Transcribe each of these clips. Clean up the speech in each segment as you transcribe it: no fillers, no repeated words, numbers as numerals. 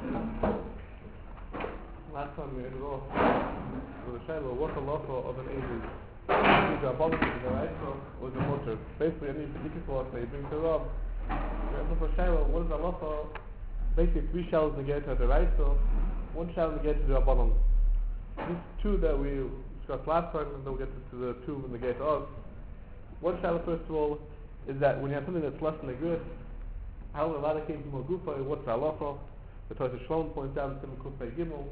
Last time we ended off with a Shiloh, what the halacha of an Evid? Is a bonus in the right or the motor? Basically, any particular thing you bring to Rob. We for Shiloh, what is the halacha? Basically, 3 shells negate to the right, so 1 shell negate to the bottom. These 2 that we discussed last time, and then we'll get to the 2 when negate to us. 1 shell, first of all, is that when you have something that's less than a gris, how the ladder came from a gufa, what's the halacha? The Torah Shalom points out in Kufay Gimel,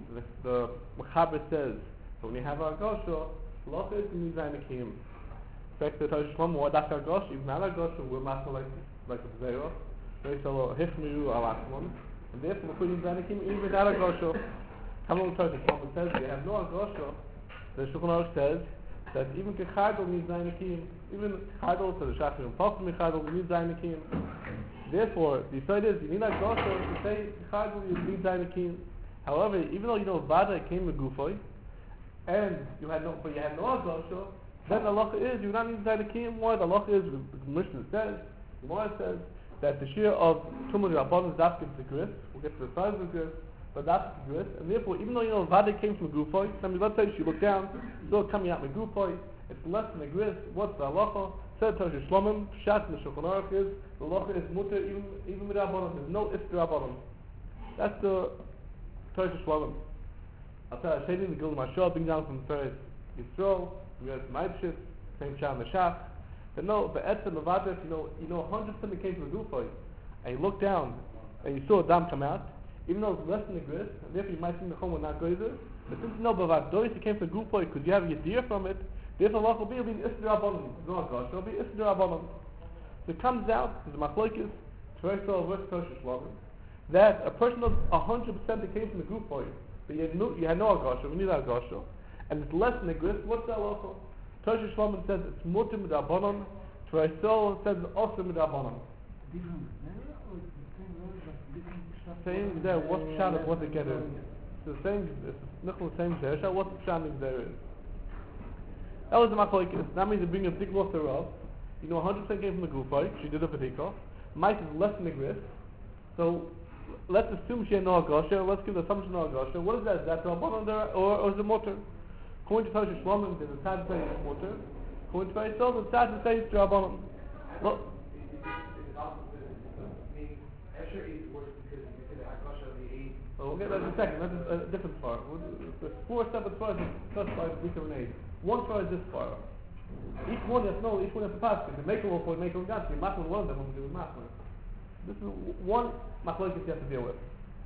the Mechaber says, so when you have a gosha, halacha is the Mizayim Akim. In fact, the Torah Shalom, what that's our gosha, even not our gosha, we're master like a Zerah. Very shalom, Hifmiru al-Asman. And therefore, we're putting Mizayim Akim, even without a gosha. How long the Torah Shalom says, you have no gosha, the Shulchan Aruch says, that even Kechadol needs Zayin Akim, even Kechadol, so the Shachar and Pachim Kechadol needs Zayin Akim. Therefore, the side is, you need a gosha to say Kechadol, you need Zayin Akim. However, even though you know Vada came with Gufoy, and you had no gosha, then the halacha is, you don't need Zayin Akim. Why? The halacha is, the Mishnah says, the Gemara says, that the shear of Tumul Rabban is Dafkin to Gris, we'll get to the size of the Gris, but that's the Gris, and therefore, even though you know Vada came from Gufoy, let's say you look down, still coming out with Gufoy, it's less than a Gris, what's the halacha? Said Torah Shlomim, Pshat in the Shulchan Aruch is, the halacha is mutter even with Rabbanon, there's no iftar Rabbanon. That's the Torah Shlomim. I'll tell you, Shady the Gil Mashal, being down from the first Yisrael, we had some Eibshit, same Shah and the Shach. But no, but Etzem Levada, if you know 100% it came from the Gufoy, and you look down, and you saw a dam come out, even though it's less than a gris, and therefore you might think the chum will not go either, but since you know Bavad Doris, it came from the Gufoy, because you have a Yedir from it, therefore Allah will be Isra Rabbanon. It's not gosh, it'll be Isra Rabbanon. So it comes out, there's a machlokes, Tversol versus Torah Shlomim, that a person knows 100% it came from the Gufoy, but you had no Agosha, we need Agosha, and it's less than a gris, what's that halacha? Torah Shlomim says it's mutter mit Rabbanon, Tversol says it's also mit Rabbanon. Same there, what pshat is what the get is. It's the same, it's the same there, what the pshat there is. That was the machlokes. That means you bring a big loss to Rav. You know 100% came from the Gufoy, she did a Patika. Might is less than the gris. So let's assume she had no Agosha, let's give the assumption no Agosha. What is that? Is that Rabbanon there or is it mutter? According to Torah Shlomim, there's a tzad to say it's mutter. According to Torah Shlomim, the tzad to say it's Rabbanon. Look. Well, we'll get that in a second. That's a different part. The 4 separate parts discussed by the Bika Renee. One part is this part. Each one has a pass. The maker will for the maker will not. The Machman one of them will do with Machman. This is one machlokes you have to deal with.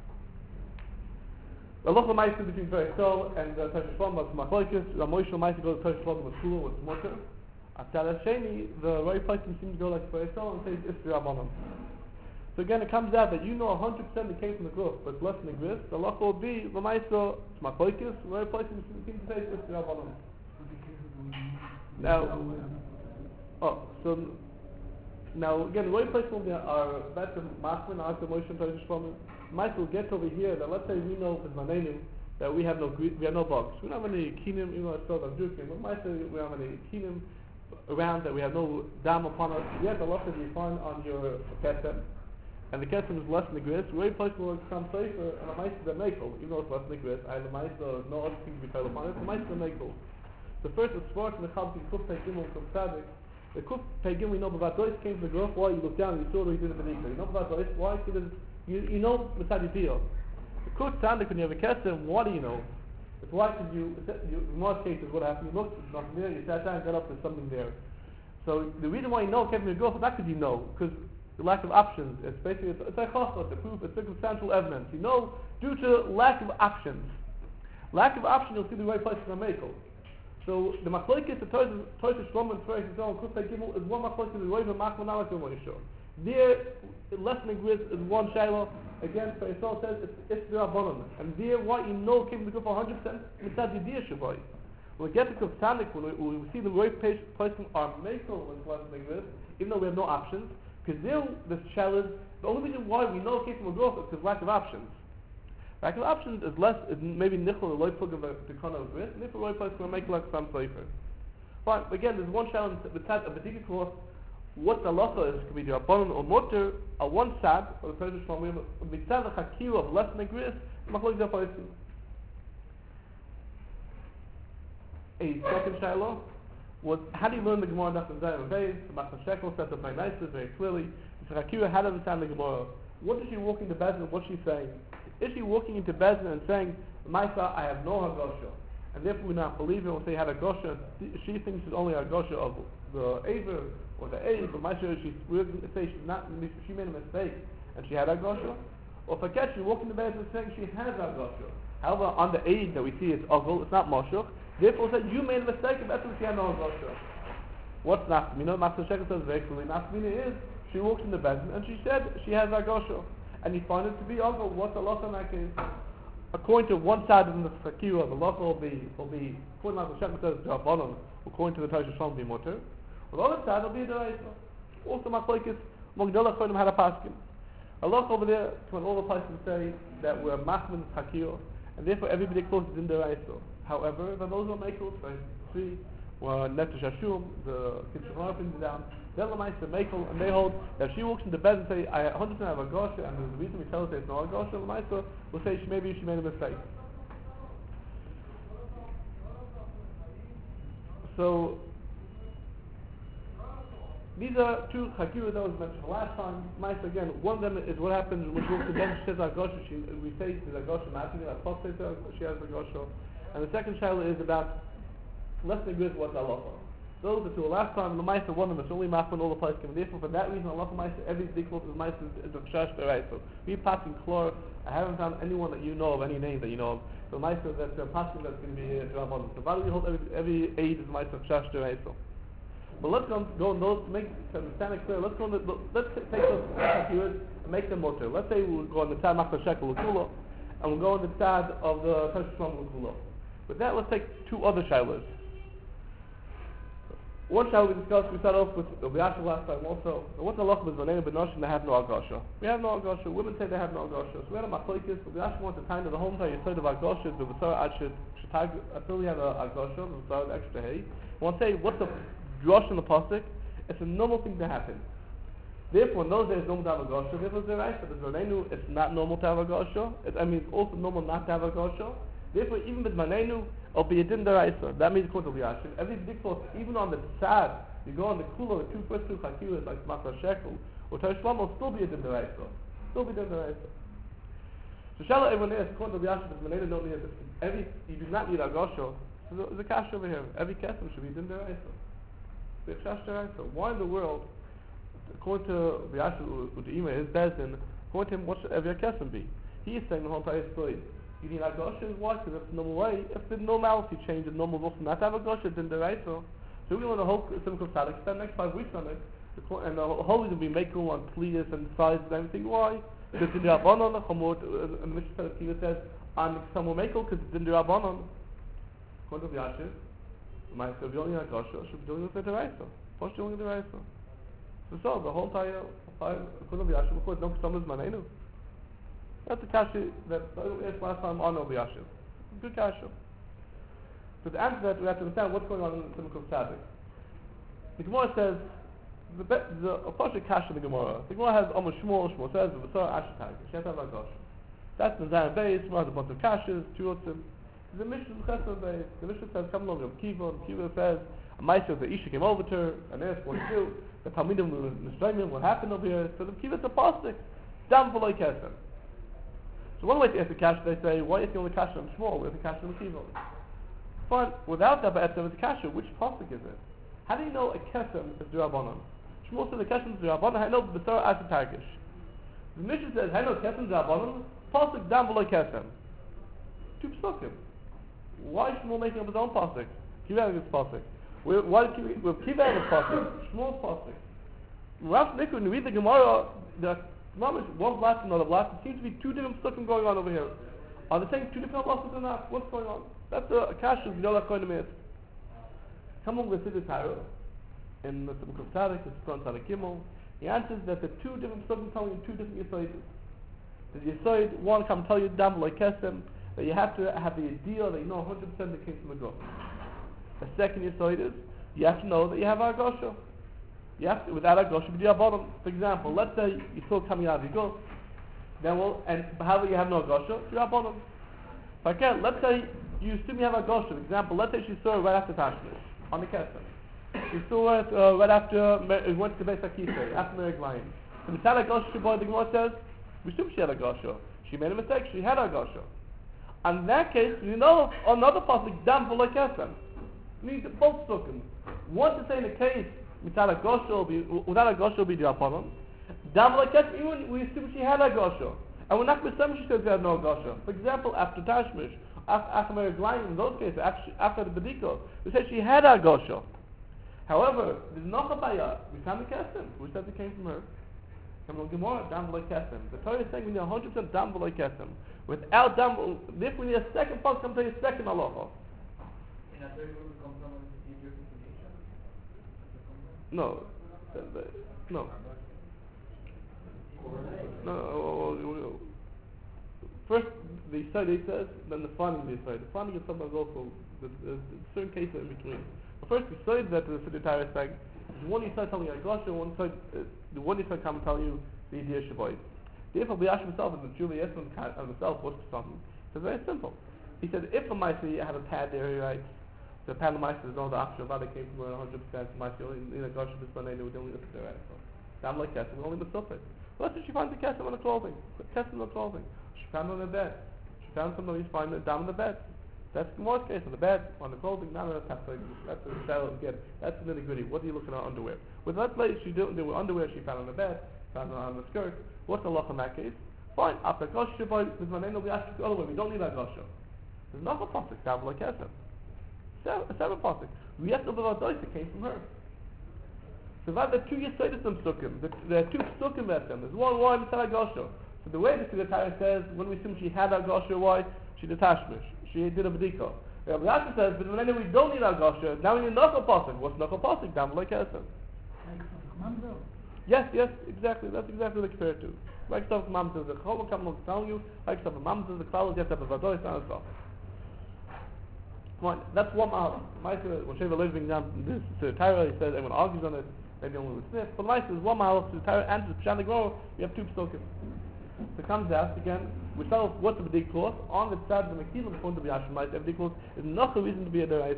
The local ma'aser between Torah Sol and Torah Shlomim was machlokes. The Moshe ma'aser goes to Torah Shlomim with Kula with Mutter. After Sheni, the right person seems to go like Torah Sol and says Isra Rabbanon. So again, it comes out that you know 100% it came from the group, but less than the gris. The halacha will be the ma'aser it's machlokes. The right person seems to say Isra Rabbanon. Now again, the right place will be our better Machman, our Moshe, Torah Shlomim. Might will get over here that let's say we know with Manenim that we have no bugs. We don't have any kinim, even though it's still Jukim, but might say we don't have any kinim around that we have no dam upon us. Yet the lot that you find on your kesem, and the kesem is less than the gris. The right place will come safer, and the mice is the makel, even though it's less than the gris. The mice no other thing to be told upon it. The mice is the makel. The first is sports and the Chalki Kuf Pegimel from Tzadik. The Kuf Pegimel, you know, Bavad Doris came from the growth. Why? You look down and you saw that he did it in the You know Bavad Doris, why? Because you know beside your deal. The Kuf Tzadik, when you have a kesem, what do you know? It's why did you, in most cases, what happened? You looked, it's nothing there, you sat down and got up, there's something there. So the reason why you know it came from the growth is not because you know, because the lack of options. It's basically, it's like chosot, the proof, it's circumstantial evidence. You know, due to lack of options. Lack of options, you'll see the right place for the makel. So the machlokes, the Torah Shlomim and Torah Shlomim and Kufay Gimel is one machlokes in the way of Machman not like Moshe. There, less than a gris is one shiloh. Again, Torah Shlomim says it's the Rabbanon. And there, what you know came to the group 100%, Mitzad Yediyah Shabbai. When we get to Kuftanik, when we see the right placement our makel when it's less than a gris, even though we have no options, because there, the shiloh, the only reason why we know it came from a growth is because lack of options. Lack of options is less, is maybe nichol or loy plug of the kind of gris, and if a loy place will make like some safer. Fine, again, there's one challenge with a particular course, what the halacha is, could be Rabbanon or Mutter, on one side, or the Torah Shlomo, mitzad the Chakira of less than a gris, machlok the Apoisim. A second Shiloh was, how do you learn the Gemara Daf and Zayin Beis? The Machar Shekel says it very nicely, very clearly. It's Chakira, how to understand the Gemara. What is she walking to Bezin, what's she saying? Is she walking into Bezin and saying, Maisa, I have no Hagosha, and therefore we not believe her, we'll say had Hagosha, she thinks it's only Hagosha of the Aver, or the Aid, but Maisa, we're going to say she made a mistake, and she had Hagosha? Or forget, she walking to Bezin and saying she has Hagosha. However, on the Aid that we see it's Ogul, it's not Moshuch, therefore said, you made a mistake, and that's what she had no Hagosha. What's Nafkamina? Master Shekel says very clearly, Nafkamina is, she walked in the Bezin, and she said she has Hagosha. And you find it to be Ogul. What's the loss in that case? According to one side of the Fakira, the loss will be according to Master Shekel says Rabbanon, according to the Torah Shlomo be Mutter. On the other side, it'll be the Reisa. Also, Machlokes, Magdala Chodim had a paskin. A look over there, when all the places say that we're Machman Fakir, and therefore everybody closes in the Reisa. However, the those who make it, see, were Nefesh Hashum, the Kitchen pins down, they're Lamaisa Mekel, and they hold that if she walks into bed and say, I 100% have a Gosha, and the reason we tell her it's not a Gosha, Lamaisa will say maybe she made a mistake. So, these are two Chakira that was mentioned last time. Lamaisa again, one of them is what happens when she walks into bed and she says a Gosha, we say she's a Gosha, not thinking that Pop says she has a Gosha. And the second shaila is about less than good what's halacha. Those are two. Last time, the Ma'aser, one of them is only machman all the place. And therefore, for that reason, halacha Ma'aser, every equal to the Ma'aser is a chash right. So we passing chlor. I haven't found anyone that you know of, any name that you know of. So Ma'aser that's passing that's going to be Rabbanon. So why do we hold every aid is Ma'aser chash right? But let's go on those to make to understand it clear. Let's take those keywords and make them mutter. Let's say we'll go on the tzad machar shekel l'kula, and we'll go on the tzad of the Torah Shlomo l'kula. With that, let's take two other shilas. One shayla we discussed, we started off with the Yasha last time also. What's the halach with Zoneim Benoshim that have no Agasha? We have no Agasha. Women say they have no Agasha. So we had a machlokes. The Yasha wants to time to the whole entire Yesod of Agasha. The V'sar Ad Shetag until we have a Agasha. The V'sar extra hay. We want to say what's the drosh in the pasuk? It's a normal thing to happen. Therefore, in those days, normal to have Agasha. Therefore, it's right. But the Zoneinu, it's not normal to have Agasha. It's also normal not to have Agasha. Therefore, even with Manenu, it'll be a din deraisa. That means according to Yashin, every diktos, even on the tzad, you go on the kula, the first two chakiras like Machar Shekel or Torah Shlomo, will still be a din deraisa. Still be din deraisa. So Shala everyone is according to Yashin, if Manenu don't need it, you do not need Agosha. So there's a cash over here. Every kesem should be din deraisa. Be a chash deraisa. Why in the world, according to Yashin, U'Ima, his bezdin, according to him, what should every kesem be? He is saying the whole entire story. You need a gosha, why? Because that's the normal way. If the normality change, the normal wolf not to have a gosha, then the right so. So we're going to whole simple Sadik spend next 5 weeks on it, and the whole is going to be making on Plius and size and everything. Why? Because in the Rabbanon, and the Mishnah says, on some will make because it's in the Rabbanon. According to the Yashiv, my so if you're only a gosha, should be doing it the right so. What's doing the right so? So the whole entire, according to the Yashiv, of course, no customers manenu. That's the kasha that I asked last time on the Yashiv. Good kasha. So to answer that, we have to understand what's going on in the Simcha Tzaddik. The Gemara says, the Pasha kasha in the Gemara. The Gemara has almost Shmuel says, the V'sar Ashetag. She has to have a gosh. That's the Zayin Beis. Gemara has a bunch of kashas, Tuyotzim. The Mishnah is Chesed Beis. The Mishnah says, come along with Kiva. Kiva says, a Maisa, the Isha came over to her and asked what to do. The Talmidim were Nisraimim, what happened over here. So the Kiva is a pasuk. Dam v'loy kesem. So one way to ask the kasha, they say, why is the only kasha on Shmuel with the kasha on Kiva? Fine, without that ba'etzem is kasha, which pasuk is it? How do you know a kesem is D'Rabbanan? Shmuel says the kesem is D'Rabbanan, I know B'sar Ashetag. The Mishnah says, I know kesem is D'Rabbanan, pasuk dam v'loy kesem. Two pasukim. Why is Shmuel making up his own pasuk? Kiva has his pasuk. Why did Kiva have his pasuk? Shmuel's pasuk. Rav Niku, when you read the Gemara, one blast another blast. It seems to be two different stuff going on over here. Are they saying two different blasts or not? What's going on? That's a kasha you know that's going to miss. Come on with the Torah in the Simcha Tzaddik, it's front on the Gimel. He answers that the two different stuff are telling you two different yisoids. The yisoid, one come tell you dam like kesem that you have to have the idea that you know 100% that came from the Guf. The second yisoid is you have to know that you have Agosha. You have to, without a gosh, you do a bottom. For example, let's say you're still coming out of your go, then however you have no gosh, you have bottom. Okay, let's say you assume you have a gosh. For example, let's say she saw it right after Tashmish on the Kesem. You saw it right after it went to Beis HaKisei, after Meriglayim. So without a gosh, the Gemara says, we assume she had a gosh. She made a mistake. She had a gosh. In that case, you know another pasuk dam v'lo kesem. You need both sukkim. One to say in the case without a gosh will be the apollo. Dam v'lo kesem. Even we assume she had a gosh, and we're not assuming she says she had no gosh. For example, after Tashmish, after Meriglayim, in those cases, after the Bediko, we say she had a gosh. However, there's no chabaya. We found the kesem. We said it came from her. The Torah is saying we need 100% dam v'lo kesem. Without dam, if we need a second part, come to a second halacha. No, no. First, the Yisrael says, then the finding the Yisrael. The finding is sometimes also the certain cases in between. But first, the Yisrael that the Torah is saying, one Yisrael telling you a gosh, the one Yisrael come and tell you the idea Shabbat. Therefore, we ask himself, and the Julie Yisrael himself, what's the something? It's very simple. He said, if a Maisi had a pad there, he writes, the pad of Maisi is no the option, but it came from 100%, Maisi only in a gosh of his Sunday, we don't live there, so. I'm like Kesem, we only the Suffolk. Well, that's what she finds the Kesem on the clothing. Kesem on the clothing. She found it on the bed. She found something, he's finding it down on the bed. That's the most case on the bed, on the clothing, not on the top. That's the shallow again. That's the nitty gritty. What are you looking at underwear? With that place, she didn't do underwear she found on the bed, found it on the skirt. What's the look in that case? Fine. After gosh shaboy, with my name, we ask you the other way. We don't need that gosh. There's not a pasuk. Down like Kesem. Seven pasuk. We have to live our dice. It came from her. So that the two Yisaitim sukkim. There are two sukkim at them. There's one why it's not a gosh. So the way the Torah says, when we assume she had a gosh, why she did tashmish. She did a bediko. Rabbi Yasser says, but when we don't need a gosh, now we need knuckle pasuk. What's knuckle pasuk? Down like Kesem. Yes, exactly. That's exactly what they compare it to. Like stuff Mam says, the Chol Kam telling you, like stuff Mam says, the Klaus, you have to have a Vadoy, and stuff. Fine, that's one mahal. When Sheva living down this to Tyra, he says, everyone argues on it, maybe only with Smith. But Maisa is one mahal to Tyra and to Pshan the Grower, we have two psukim. So it comes out again, we tell what's the big course, on the side of the Mekilim, according to B'Yashim Maisa, every course is not a reason to be a Deraisa.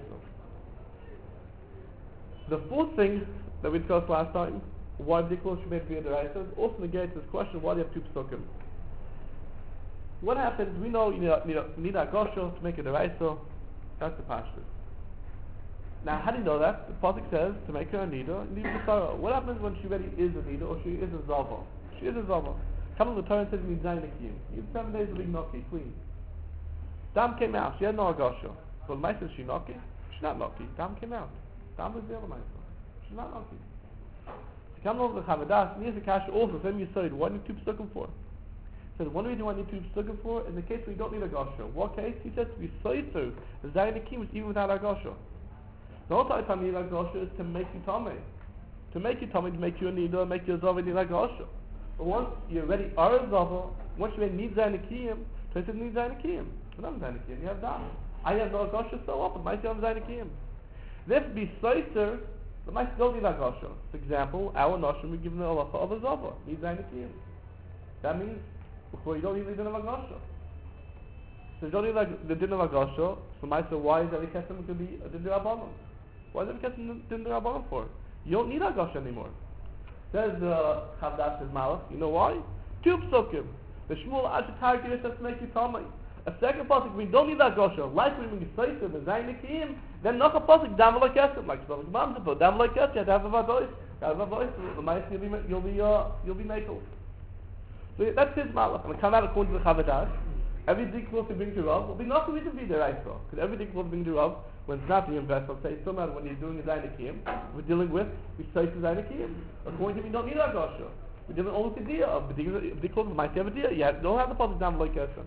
The fourth thing that we discussed last time, why the close should be a deraisa, also negates this question, why do you have two psukim? What happens, we know you need a gosho to make a deraisa, that's the pashtus. Now, how do you know that? The pasuk says, to make her a nida, you need a sorrow. What happens when she really is a nida, or she is a zava? She is a zava. Come on, the Torah says, you need zayin akiyim. You need 7 days of being noki, clean. Dam came out, she had no gosho. So the Maisa, is she noki? She's not noki. Dam came out. Dam is the other Maisa. She's not noki. Come over the Chavadas, near the Kasha also, same you said, what do you need two psukim for? He says, one reason why I need two psukim for, in the case where you don't need a gosho. What case? He says to be soiser, the zayin akim is even without a gosho. The whole time you need a gosho is to make you tummy. To make you tummy, to make you a nida, make you a zava, you need a gosho. But once you already are a zava, once you already need zayin akim, so he says need zayin akim. You don't have zayin akim, you have dam. I have no gosho so often, might you have zayin akim. This be soiser, the mice don't need a gosha. For example, our noshim we give them a halacha of a zava. Need zayin akiyim. That means before you don't need the din of a gosha. So you don't need the din of a gosha. So mice, why is every kesem going to be a din d'Rabbanan? Why is every kesem din d'Rabbanan for? You don't need a gosha anymore. Says the Chavdas is Malach. You know why? Two psukim. The Shmuel Ashetar Girish has to make you tummy. A second pasuk, we don't need that gosha. Likely when you say to the zayin akiyim, then not a pasuk dam v'lo kesem, like Shlomo Gemam said, dam v'lo kesem, you have to have a voice. Have a voice. The mice you'll be makel. So that's his malach. And it come out according to the Chavadas. Every dikvul to bring to Rav will be not the reason to be there, right? Because every dikvul to bring to Rav, when it's not the investment, say it doesn't matter when you're doing a zayin akiyim. We're dealing with we say to zayin akiyim. According to him, we don't need that gosha. We're dealing only with the dia of the dikvul. The mice have a dia. You don't have the pasuk dam v'lo kesem.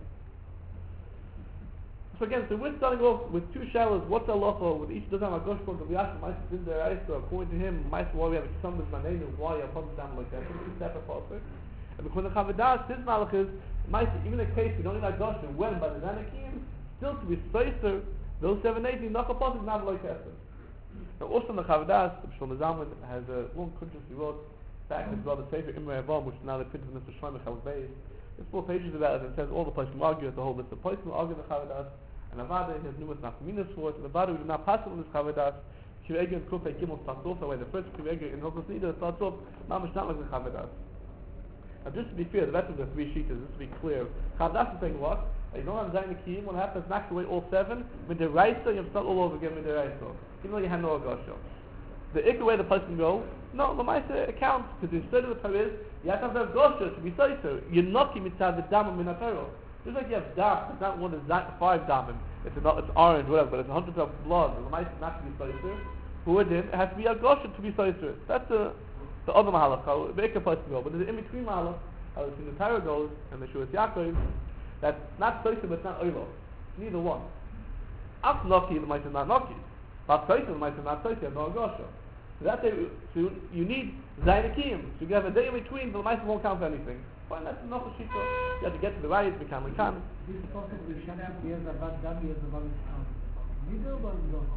So again, so we're starting off with two shallows. What's the halacha? With each doesn't have a gosh point. We ask Ma'aseh in there, right? So according to him, Ma'aseh why we have a son with Manenu, why a pasuk down like that? Two separate pasuk. And because the Chavadas, his malach is Ma'aseh. Even in case we don't need a gosh, when by the Zanakim, still to be spacer, those 7 days, not a pasuk down like that. Now also in the Chavadas, the Shlomo Zalman has a long kuntres he wrote back in his brother Sefer Imre Avam, which now they printed in Mr. Shlomo Chavaz Beis. There's 4 pages about it, and it says all the places argue the whole list of places argue the Chavadas, and Avada has numerous nafkaminas for it, and Avada we do not pass on this Chavadas. Kivega and Kufay Gimel starts off, where the first Kivega in Hilchos Nida starts off, Mamash not like the Chavadas. Now just to be fair, the rest of the 3 sheets, just to be clear, Chavadas is saying what? You don't have Zayin Kiyim, what happens, knock away all 7, with the Raisa, you have to start all over again with the Raisa, even though you have no Agosha. The ikka way the person go, no, the Maisa accounts, because the state of the Torah is, you have to have Agosha to be Saisa. You're not mitzvah the Damim in a Torah. Just like you have dam, it's not one is 5 damim, it's orange, whatever, but it's 100 of blood, the Maisa not to be Saisa. Who it in, it has to be Agosha to be Saisa. That's the other Mahalach, the ikka person go, but there's an in-between Mahalach, how the Torah goes, and the Shuas Yaakov, that's not Saisa, but it's not Oilo. Neither one. Af Noki, the Maisa is not Noki. But Saisa, the Maisa is not Saisa, you have no Agosha. So you need Zainakim. So you have a day in between, the Maisa won't count for anything. Fine, that's enough of Shita. You have to get to the right, become a can. This is possible to shut up years about dumb years about neither or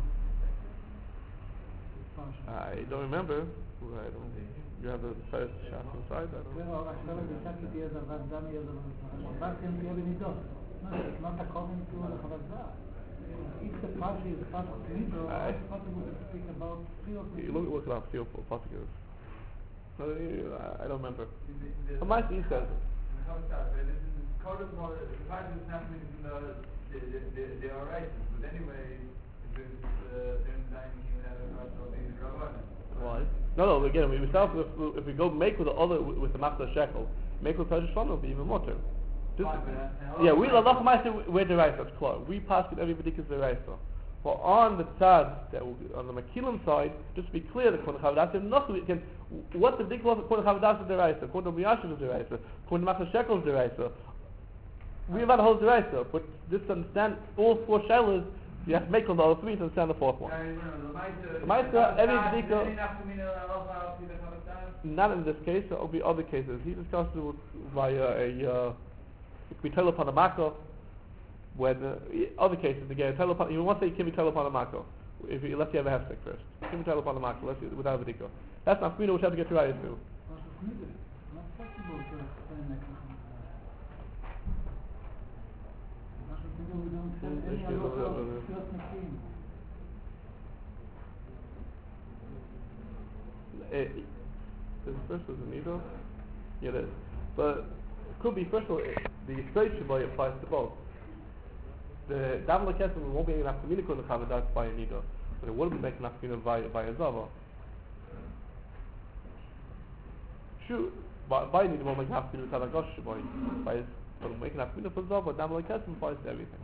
I don't remember. You have the first shot inside. I don't know. Not according to the Chavazah. If the Parsha is part of Nidro, it's possible to speak about 3 or 4. You look it up, 3 or 4 passages. I don't remember. But my he says it. Why? No, again, if we go make with the other, with the Machzor Shekel, make with Pesach Shlomo, it'll be even more. Yeah, we love Ma'aser we're the Raisa, it's clear. We pass it everybody because the Raisa. But on the tzad, on the Makilim side, just to be clear, the Korban Chavadas is nothing. Again, what's the big law of Korban Chavadas is the Raisa? Korban Miyashiv is the Raisa. Korban Machzor Shekel is the Raisa. We have a whole the Raisa, but just to understand all 4 Shelas, you have to make on the other 3 to understand the 4th one. The Ma'aser, every B'dika, not in this case, there will be other cases. He discussed it via we tell upon a mako, when other cases again, you want to say can be tell upon a mako, if you let you have a hefsek first. Can be tell upon a mako, let's without a vidiko. That's not Fino, which have to get to right too. The first was a needle? Yeah, it is. But could be, first of all, the Yisrael Shabbai applies to both. The David Kesem won't be able to communicate with the Chavadas by a Nida, but it will be making enough communicate by a Zava. Sure, by a Nida won't make enough communicate with Gosh Shabbai. By making enough communicate with Zava, David Kesem applies to everything.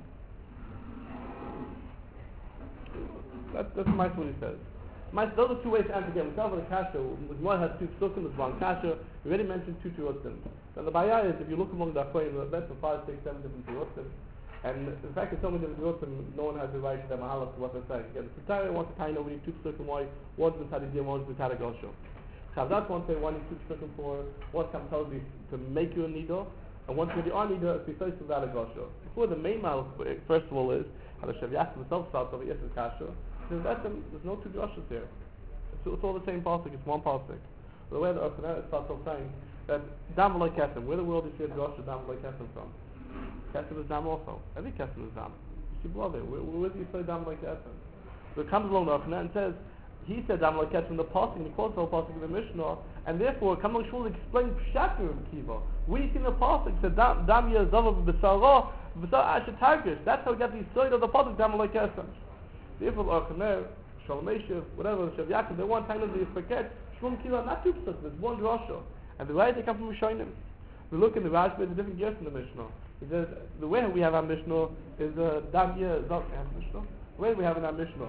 That's my what he says. Those are 2 ways to answer again. We start with the kasha. One has 2 psukim, there's 1 kasha. We already mentioned 2 tirotim. Now the baya is, if you look among the Achoyim, the best of 5, 6, 7 different tirotim. And in fact, there's so many different tirotim, no one has the right to the mahalas to what they're saying. Again, the Pritaya wants to kind of, we need 2 psukim, why? One's the Tadidim, one's the Tadagosho. Chavdas wants to say, one needs 2 psukim for, one comes tell you to make you a nido, and once you are nido, it's besides the Tadagosho. Before the main mahalas, first of all, is, how the Shav Yaakov himself starts over, yes, it's kasha. There's no 2 drushes here. It's all the same pasuk. It's 1 pasuk. The way the Orthodox starts off saying that Dam like Kesem. Where the world is here drush Dam like Kesem from? Kesem is Dam also. Every Kesem is Dam. You see below there. Where do you say Dam like Kesem? So it comes along the Orthodox and says he said Dam like Kesem in the pasuk. And he quotes the whole pasuk in the Mishnah. And therefore, come along Shmuel explain Pshat in Kiva. We see in the pasuk said Dam Yezava b'Besara b'Besara Asher Targish. That's how we get the story of the pasuk Dam like Kesem. Therefore, Orthodox. Shalom Eshev, whatever, Shav Yaakov, they want time to forget. Shalom Kila, not 2 psukim, there's 1 drasha. And the way they come from Rishonim. We look in the Rashba, there's a different gears in the Mishnah. He says, the way we have our Mishnah is Dam Yeh Zav, Mishnah? The way we have in our Mishnah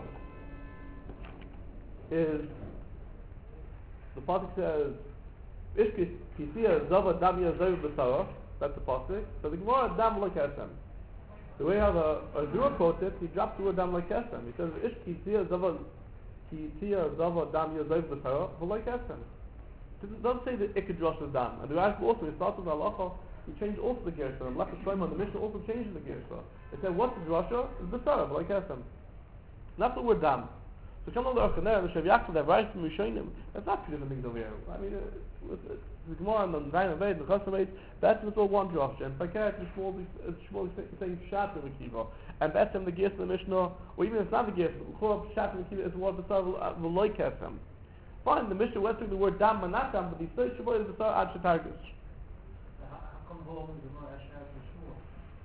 is, the pasuk says, Ishki Kisiya Zava Dam Yeh Zav B'Sara, that's the pasuk. So the Gemara, Dam Lo Kesem. The way how the Azura quotes it, he drops the word Dam like Kesem. He says, Ish ki tia zava dam yazav b'tara, v'loi Kesem. It doesn't say the Ikadrosh is Dam. And the Rashi also, he starts with Halacha, he changed also the Gershon. And Left Shlomo, the Mishnah also changes the Gershon. It said, what's the Drosha? It's b'tara, v'loi Kesem. That's the word Dam. So come on the Orchaner, the Shav Yaakov, that right from Rishonim, that's not two different things over here. I mean, the Gemara and the Zayin of the Chasam Beis, that's all one drasha. And Paket, the Shmuel is saying Shat and Kiva. And that's the Gis of the Mishnah, or even if it's not the Gis, Shat and Kiva is what the V'loi Kesem. Fine, the Mishnah went through the word Dam and not Dam, but the third Shavuot is the Sar Ad Shetargis. How come home is the more Ashar and Shmuel?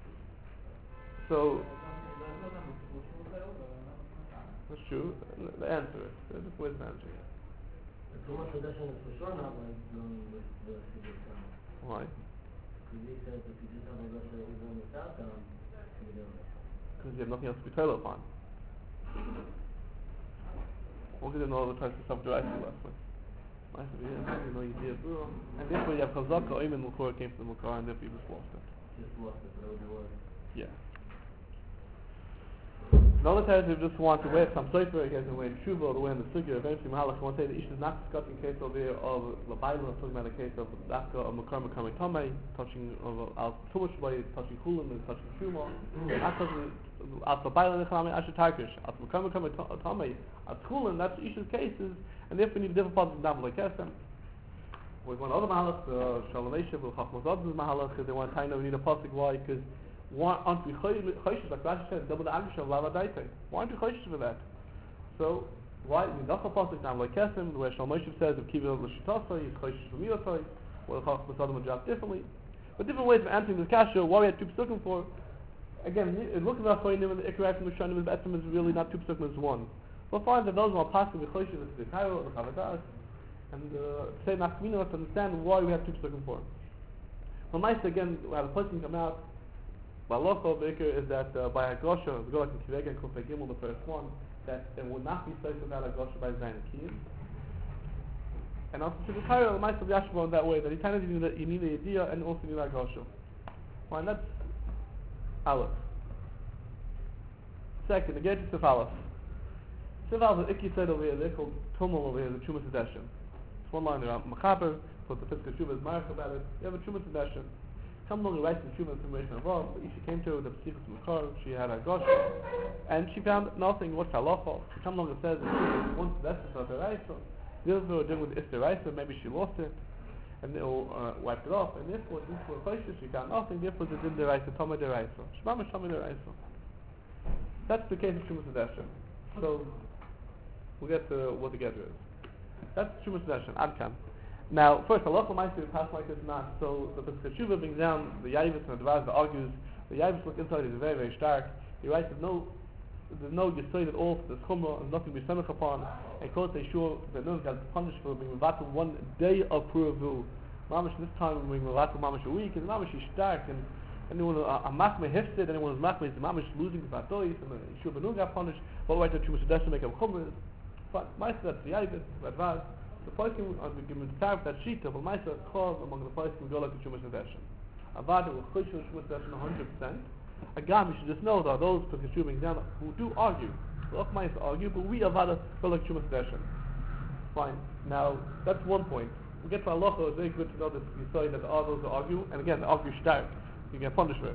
So, that's true. The answer is, there's a way to answer it. Too much tradition is for sure not like known with the Shibud Kama. Why? Because he says if you just have a Russia even without them, you don't. Because you have nothing else to be told upon. We'll get into all the types of stuff that I see last week. I said, yeah, you know, you did. And therefore you have Chazaka, Oymen Mukor came from the Mukor, and therefore you just lost it. Just lost it, but it was. Yeah. Another time they just want to wear some sofer, he has to wear Shuva, the way in the Sugya, eventually Mahalach, I want to say the Ish is not discussing case over here of the Bible, talking about the case of Dafka, of Makar Tomei, touching of Al Tumash Bay, touching Kulim, and touching Shuma, not touching Al Bible, Nechamei, Asher Tarkish, Al Makar Tomei, Al Kulim, that's Ish's cases, and therefore we need different parts of the David like Kesem. With one other Mahalach, Shalom Eshev, Chachmazad's Mahalach, they want to we need a pasuk, why? Because why aren't we choishes like Rashi said, double the Agishav, Lava Daitei? Why aren't we choishes for that? So, why? We got the pasuk now like Kesem, where Shalom Eshev says, if Kiva L'Shitasa, he's choishes for Miyotoi, or the Chachmazad will drop differently. But different ways of answering this kasha, why we had two psukim for. Again, looking at Choinim and the Ikra from the Shonim and Betzim is really not two psukim, it's one. We'll find that those who are passing the choishes, the Kairo, the Chavadas, and say Nafkamino to understand why we have two psukim for. Well, nice again, we have a person come out. Balacha Beker is that by Agosha, the go like in Kivega and Kufay Gimel, the first one, that it would not be safe without Agosha by Zayin Kiyim. And also to the Kairo, the Mice of Yashba in that way, that he kind of you need the idea and also need Agosha. Fine, that's Aleph. Second, the Gate of Aleph. Siv Aleph, the Ikki said over here, they're called Tumul over here, the Chumas Sedeshin. It's one line around Machaber, so the Fiskah Shuvah is Mark about it. You have a Chumas Sedeshin. Come along and write the Shuvah information above. She came to the Pesichus Makar, she had a gosh, and she found nothing. What's halacha? She come along and says, once that's the Raisa, the other were doing with the Raisa, maybe she lost it, and they'll wipe it off, and therefore, this was Choishes, she found nothing, therefore, they did the Raisa, Tomei the Raisa. Shmama Tomei the Raisa. That's the case of Shumas Sedeshin. So, we'll get to what the Gedra is. That's Shumas Sedeshin, Adkan. Now, first, halacha ma'aser pass like this not. So the Pesachshuva brings down the Yaivus and the Dvaz, the argues. The Yaivus look inside is very, very stark. He writes that there's no Yisoid at all for this Chumrah, and nothing to be semech upon. And quotes a sure that no one got punished for being Mavatul one day of Puravu. Mamash this time when we Mavatul Mamash a week, and Mamash is stark, and anyone a Machme Hifted, anyone who's Machme is Mamash losing the Vatois, and the Yeshua Benun got punished. But why don't you make a Chumrah? But Ma'aser that's the Yaivus, the Dvaz. The person would give him the time that sheet of a Maisa cause among the person who go like the Chumash Sedeshin. Avada will push the Chumash Sedeshin 100%. Again, we should just know that those who do argue, Loch Maisa argue, but we Avada go like Chumash Sedeshin. Fine. Now, that's one point. We get to Allah, it's very good to know that you say that all those who argue, and again, argue stark, you get punished for it.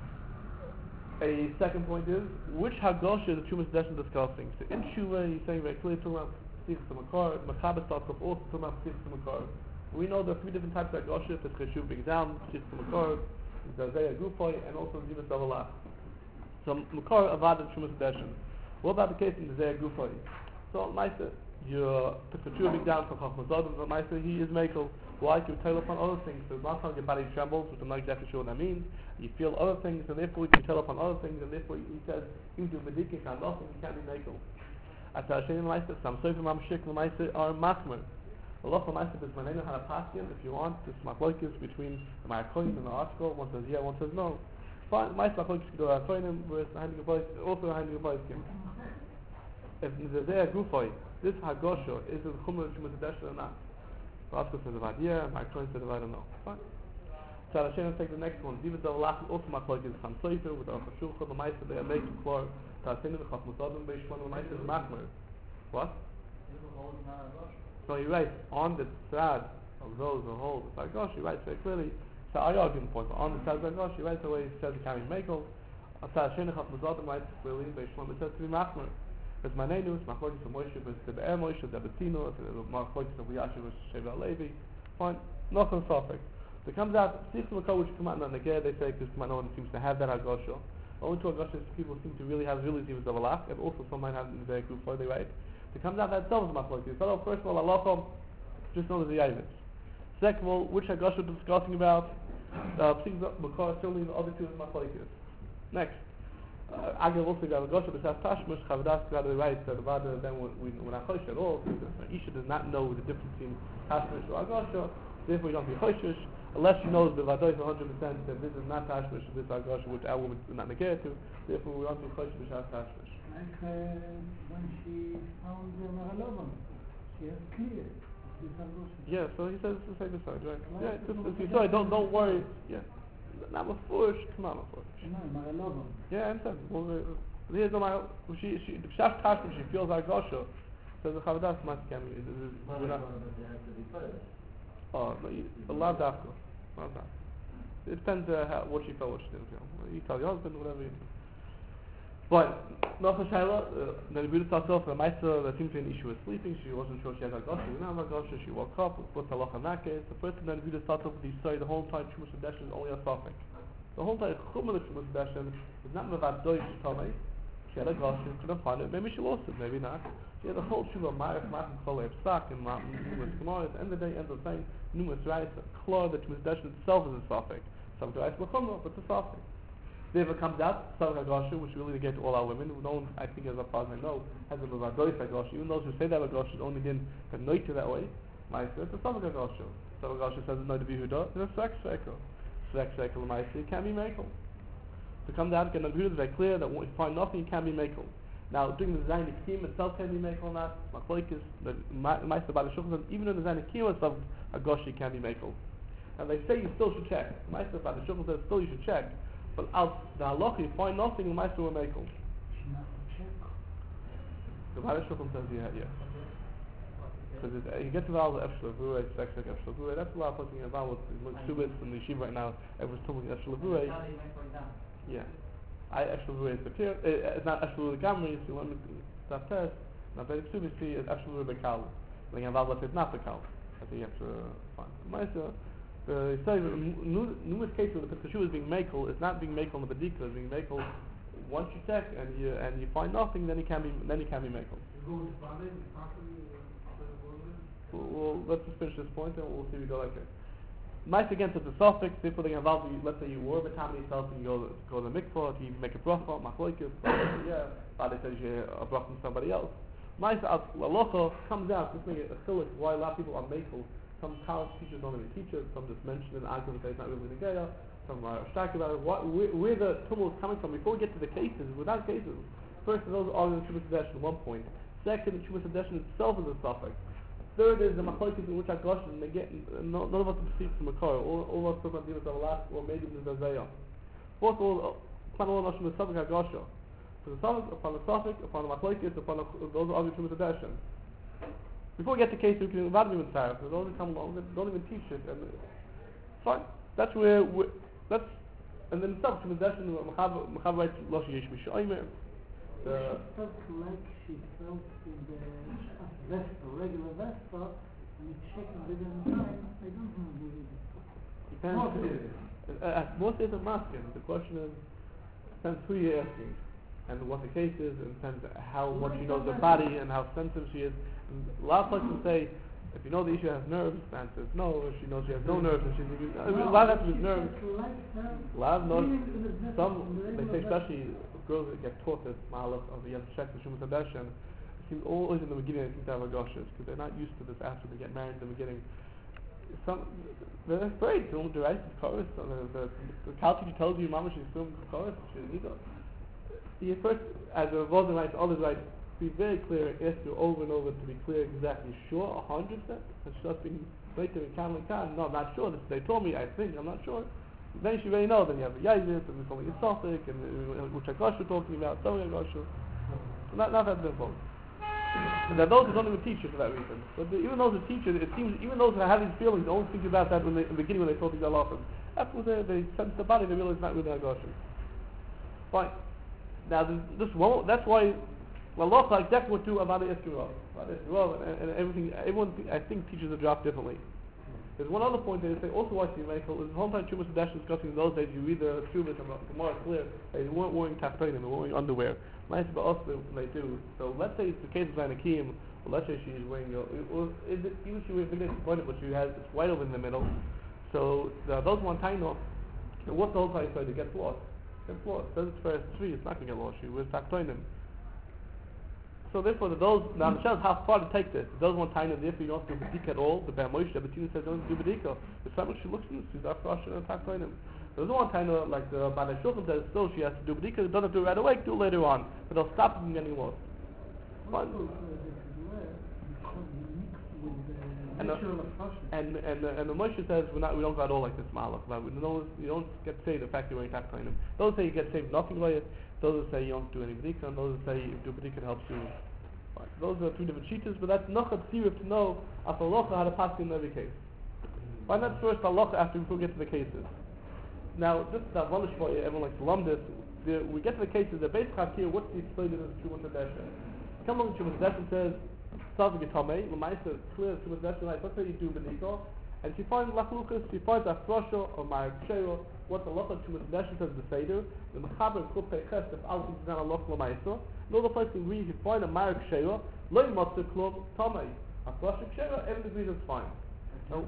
A second point is, which Hagosha is the Chumash Sedeshin discussing? So in Shuvah, he's saying very clearly, talking about Machaber starts off also talking about Pesichus Makar. We know there are three different types of Agosha, Pesachshuv being down, Pesichus Makar, Zazaya Gufoi, and also Zivis Avalach. So Makar Avad and Shumas Sedeshin. What about the case in the Zazaya Gufoi? So Maisa, your Pesachshuv being down from Chachmazadim, but Maisa, he is Mekel. Why? You tell upon other things. So last time your body trembles, which I'm not exactly sure what that means. You feel other things, and therefore you can tell upon other things, and therefore he says, even to Vedikik and nothing, you can't be Mekel. At the Hashem Maisa, some Sofer Mamshik Maisa are Machmer. Allah Maisa is Manenu Hanapasian, if you want, this Machlokes between the Marakoyim and the article, one says yeah, one says no. Fine, Maisa Machlokes can go Arakoyim, whereas the Handing of also the Handing of Boiskim. If the Zeh Gufoi, this Hagosho, is the Chumrah Shumas Sedeshin or not? The article says about yeah, Marakoyim says I don't know. Fine. So Hashem will take the next one. Zivis Avalach, also Machlokes, some Sofer, with the Archashulcha, the Maisa, they are making for what? So he writes on the side of those who hold the Sargosh, he writes very clearly. So I argue the point. On the side of Sargosh, he writes the way he says he can't be Mekel. On the side of Shenech Mazadim writes clearly, it says to be Machmer. It's my name, it's Machlokes of Moshe, it's the Be'er Moshe, the Bettino, it's the Machlokes of Yashiv, it's Sheva Levi. Fine, nothing suffix. It comes out, Sichs Makor, which come out on the Ger, they say, because no one seems to have that Hagosha. Only two Hagoshas people seem to really have really zivas of a lack, and also some might have in their group for they write. It comes out that itself is Machlokes. So first of all, Allah just known as the Yavitz. Second of all, which Hagosha we're discussing about, Sichs Makor, certainly the other two is Machlokes. Next. Again, also got a Hagosha, but that's Tashmish, Chavdas, got the right, so the Vada, then when I Chosh at all, Isha does not know the difference between Tashmish or Hagosha, therefore you don't be Choshish, unless she knows the Vadois 100% that this is not Tashmish, this is Hagosha, which our woman is not negated to, therefore we don't be Choshish as Tashmish. Like when she found the Maralovan, she has clear this Hagosha. Yeah, so he says it's the same side, right? Yeah, sorry, don't worry. Yeah. Not Mefurish, come on, Mefurish. No, Maralovan. Yeah, I understand. Well, here's the my, she Pshat Tashmish, she feels Hagosha, says the Chavadas must come. Oh, a lot of Dafka. It depends what she felt, what she didn't feel. You tell your husband, whatever you do. But, Nocha Shaila, the Rebbe starts off, the Maisa, that seems to be an issue with sleeping, she wasn't sure she had Hagosha, she didn't have Hagosha, she woke up, what's halacha in that case? The first thing that the Rebbe starts off with, the whole time Chumash Hadeshin is only a suffix. The whole time Chumah Chumash Hadeshin is not Mevad Doish Tomei, she had Hagosha, she couldn't find it, maybe she lost it, maybe not. She had a whole Shuvah, Ma'arif, Ma'arif, Cholei, Psak, and numerous Gemaras, at the end of the day, ends up saying, numerous rights, Klor, that Chumash Hadeshin itself is a suffix. Some rights L'chumah, but it's a suffix. Therefore comes out Sarah Hagosha, which really to get to all our women, who don't, I think as far as I know, has a Vadois Hagosha. Even those who say that Hagosha is only been connected that way, Maisa, it's a Sarah Hagosha. Sarah Hagosha says it's not to be Huda, it's a Srek Shekel. Srek Shekel Maisa, it can be Mekel. To come down, get Huda is very clear that when you find nothing, it can be Mekel. Now, during the Zayin Kim itself can be Mekel or not, Machlokes, the Maisa Bada Shulchan says, even in the Zayin Kim itself, Hagosha can be Mekel. And they say you still should check. Maisa Bada Shulchan says still you should check. But out the halacha, you find nothing in Maisa or Mekel. She must check. The Bada Shulchan says yeah. Because you get to the Efshel Avurei, Efshel Avurei, that's a lot of talking about with Shubitz and the Yeshiva right now, everyone's talking Efshel Avurei. Yeah. Efshel Avurei is Petir, it's not Efshel Avurei Gamri, so you want me to have test, now the Shubitz is Efshel Avurei Bekal. Then you have let's say it's not Bekal. I think you have to find. Maisa, it says numerous cases where the Pesach is being Mekel, it's not being Mekel in the Bedika, it's being Mekel once you check and you find nothing, then it can be Mekel. Well, let's just finish this point and we'll see if we go like that. Nice again to the suffix, therefore they involve you, let's say you were B'tamini yourself and you go to the mikvah, you make a bracha, Machlokes, yeah, Father says you a bracha from somebody else. Nice halacha comes out, this makes a chiluk why a lot of people are Mekel. Some college teachers don't even teach it, some just mention it and argue that it's not really the Geya, some are stark about it. Where the tumult is coming from, before we get to the cases, without cases, first of those are in Chumash Hadeshin at one point. Second, Chumash Hadeshin itself is a suffix. Third is the Machlokes in which Hagosha, and again, none of us can speak from Makar, all of us talk about Dimas Avalat, or maybe the Zayah. Fourth of all, upon all Nashim is suffix Hagosha. So the suffix, upon the suffix, upon the Machlokes, upon those are all Chumash Hadeshin. Before we get to case, we can invite them in Sarah. Those who come along, they don't even teach it. And fine. That's where that's and then itself Chumash Hadeshin, Machav writes Loshi Yesh Mishaymer. She felt like she felt in the Vespa, regular Vespa, and you check it within time, I don't know the reason. Depends. Most is a masking. The question is, depends who you're asking, and what the case is, and depends how much she knows her body, and how sensitive she is. And a lot of persons say, if you know the issue has nerves, the answer is no. If she knows she has no nerves, and she's a lot of that with nerves. A lot of nerves. Some they say especially girls that get taught this malach of the check the Chumash Hadeshin. It seems always in the beginning they think they have Hagoshes because they're not used to this after they get married in the beginning. They're afraid to do the right chorus. The Kal teacher tells you, Mama, she's doing chorus. She doesn't need it. You first, as a Rosen writes, others write, be very clear and ask you over and over to be clear exactly sure, 100%. It's just being later in Kan. No, I'm not sure. They told me, I think, I'm not sure. Then you already know. Then you have a Yayzit, and there's only a Sophic, and which Hagosha talking about, so Hagosha. Not that simple. And there are those who don't even teach it for that reason. But even those who teach it, it seems, even those who have these feelings, they only think about that in the beginning when they thought these halachas. After they sense the body, they realize it's not really Hagosha. Fine. Now, that's why Well, look, like that's what do Avada Yisrael. And everything, everyone, I think, teaches the drop differently. There's one other point that they say also watching Michael is the whole time Chumash Dash discussing in those days you read the Chumash and the Gemara clear they weren't wearing tachtonim, they were wearing underwear. Nice but also they do. So let's say it's the case of Anakim, or let's say she's wearing even she wears big point but she has it's white over in the middle. So those one time off and what the whole time say they get lost. Says it's first three, it's not gonna get lost, she wears tachtonim. So therefore, those now the shell how far to take this. Those one time if you don't do bedika at all, the Bar Moshe, the Bettina says don't do bedika. The time she looks at she's after Russia and attack on him. There's one time like the Bala Shulchan says still she has to do bedika, doesn't do it right away, do it later on, but they'll stop from getting lost. And the Moshe says we don't go at all like this malach. You don't get saved the fact you're wearing attack on him. Those say you get saved nothing like it. Those that say you don't do any bedika, and those that say you do bedika helps you. Right. Those are two different cheetahs, but that's nachat sirif to know after halacha how to pass in every case. Why not first halacha after we get to the cases? Now, just that one for you, everyone likes to lump this. We get to the cases. The basic here, what's the explained in the Chumash Hadesha? Come along, Chumash Hadesha says, "Tzavik Yitamei." L'maisa clear Chumash Hadesha like, let's say you do bedika, and she finds lachlukas, she finds afrosha or ma'ar kshera. What the Lach of Chumash Hadesha says the Seder, the Mechaber Klupei Ches, if all things are not Lach L'maisa, no other place can agree if you find a Ma'ar Kshera, Lo Yimatzu Klub Tamei. A Frosh Kshera, everyone agrees it's fine. No.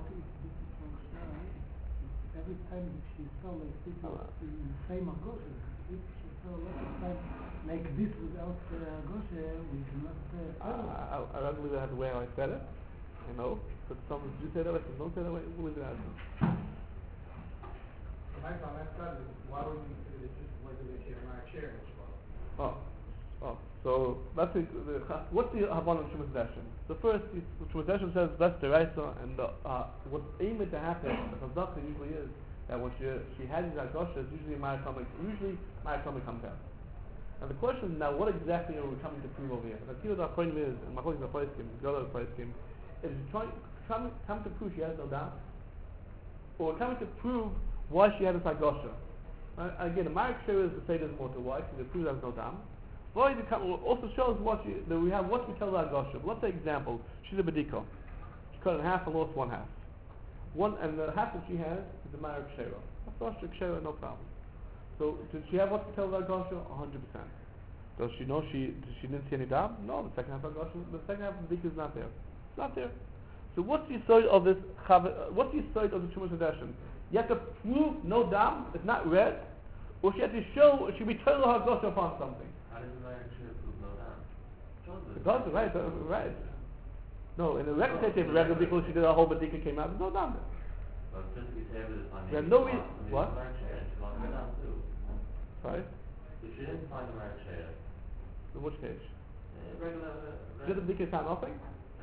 Every time she saw like people in the same Agosha, if she saw a lot of time like this without Agosha, we cannot I don't believe I have the way I said it, but some do say that way, some don't say that way, we'll leave it as Michael, on that subject, why would you consider it just whether they should have chair in this spot? So that's what's the Havana of Chumash Hadesha? So first, Chumash Hadesha says that's the Raisa, and what's aiming to happen, the Chazaka usually is that when she has these Agosha, usually Ma'ar Tamei comes out. Now the question is now, what exactly are we coming to prove over here? The Akira the point is, and my colleagues the price scheme, the other price scheme, is coming to prove she has no doubt, or coming to prove why she had this Agosha. Again, the Ma'ar Kshera is the Seder's more to why, because it proves there's no dam. Why also shows what we have what we tell the Agosha. Let's say example, she's a bedika. She cut it in half and lost one half. And the half that she has is the Ma'ar Kshera. That's Rosh Kshera, no problem. So did she have what we tell the Agosha? 100%. Does she know she didn't see any dam? No, the second half of Agosha, the second half of the bedika is not there. It's not there. So what's the side of this? What's the side of the Chumash Hadesha? You have to prove no dam, it's not red, or she has to show, she be told her Gosha upon something. How does the Ma'ar Kshera prove no dam? It does, right. No, in the record case, if regular because she did a whole bedika came out, there's no dam there. Well, just to be fair with this one, We have no reason. What? Ma'ar Kshera, she lost her dam too. Sorry? If she didn't find the Ma'ar Kshera, In which case? regular. Did the bedika found nothing?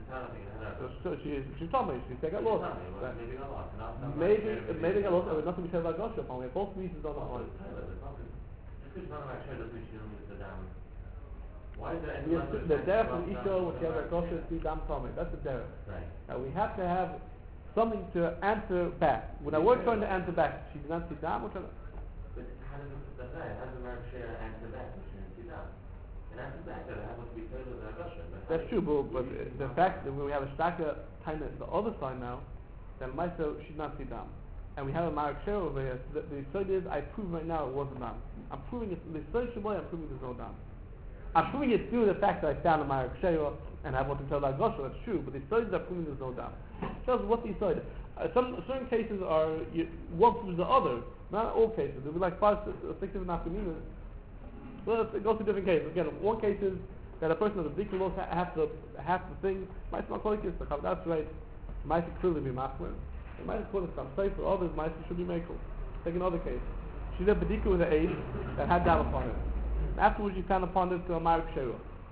So she told me, she said got lost. Maybe got lost. Maybe got lost, there was nothing we said about Gosha upon. We have both reasons on the line. Just because Ma'ar Kshera doesn't mean she doesn't use the dam. Why is there The derech of Isha, when she has her Gosha, is the dam Tomei. That's the derech. Right. Now we have to have something to answer back. When we're trying to answer back, she did not see dam, we're trying to... But how does that's right? How does the Ma'ar Kshera answer back when she didn't see dam? And answer back that I have to be told of the Gosha. That's true, but the fact that when we have a Shtaka kind of the other side now, then Maisa should not see dam. And we have a Ma'ar Kshera over here, so the side is, I prove right now it wasn't dam. I'm proving it, the side Shabbai, I'm proving there's no dam. I'm proving it through the fact that I found a Ma'ar Kshera and I have what to tell that Gosha, that's true, but the sides are proving there's no dam. Tells what the side. Certain cases are, one proves the other, not all cases. There'll be like 5, 6 different nafkaminas. So it goes to different cases. Again, one case is that a person has a big loss, half the thing, might not quite kiss the chav, that's right. Might clearly be machmir. It might call it some safe for others, might should be makel. Take another case. She did bedika with an aid that had dam upon it. Afterwards she found upon it to a Ma'ar Kshera.